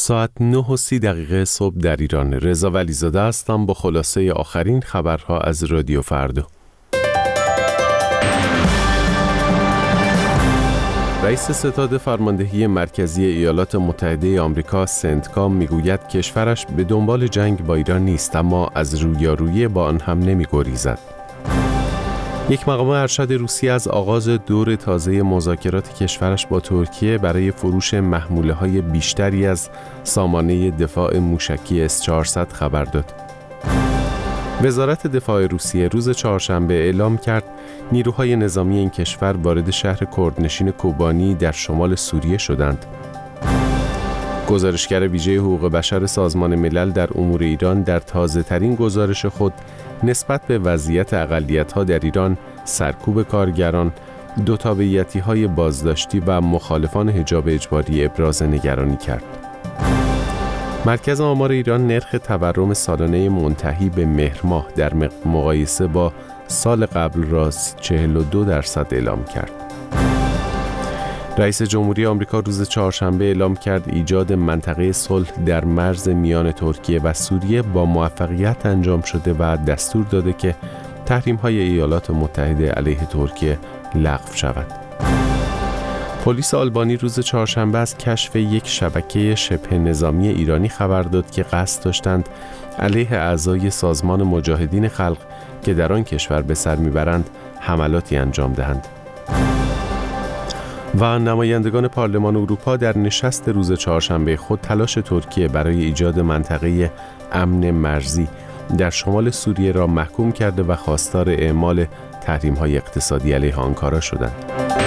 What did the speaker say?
ساعت 9:30 صبح در ایران. رضا ولیزاده هستم با خلاصه آخرین خبرها از رادیو فردا. رئیس ستاد فرماندهی مرکزی ایالات متحده آمریکا سنتکام میگوید کشورش به دنبال جنگ با ایران نیست، اما از رویارویی با آن هم نمیگریزد. یک مقام ارشد روسیه از آغاز دور تازه مذاکرات کشورش با ترکیه برای فروش محموله‌های بیشتری از سامانه دفاع موشکی S-400 خبر داد. وزارت دفاع روسیه روز چهارشنبه اعلام کرد نیروهای نظامی این کشور وارد شهر کردنشین کوبانی در شمال سوریه شدند. گزارشگر ویژه حقوق بشر سازمان ملل در امور ایران در تازه‌ترین گزارش خود نسبت به وضعیت اقلیت‌ها در ایران، سرکوب کارگران، دو تابعیتی‌های بازداشتی و مخالفان حجاب اجباری ابراز نگرانی کرد. مرکز آمار ایران نرخ تورم سالانه منتهی به مهر ماه در مقایسه با سال قبل را 42% اعلام کرد. رئیس جمهوری آمریکا روز چهارشنبه اعلام کرد ایجاد منطقه صلح در مرز میان ترکیه و سوریه با موفقیت انجام شده و دستور داده که تحریم‌های ایالات متحده علیه ترکیه لغو شود. پلیس آلبانی روز چهارشنبه از کشف یک شبکه شبه نظامی ایرانی خبر داد که قصد داشتند علیه اعضای سازمان مجاهدین خلق که در آن کشور به سر میبرند حملاتی انجام دهند. و نمایندگان پارلمان اروپا در نشست روز چهارشنبه خود تلاش ترکیه برای ایجاد منطقه امن مرزی در شمال سوریه را محکوم کرده و خواستار اعمال تحریم‌های اقتصادی علیه آنکارا شدند.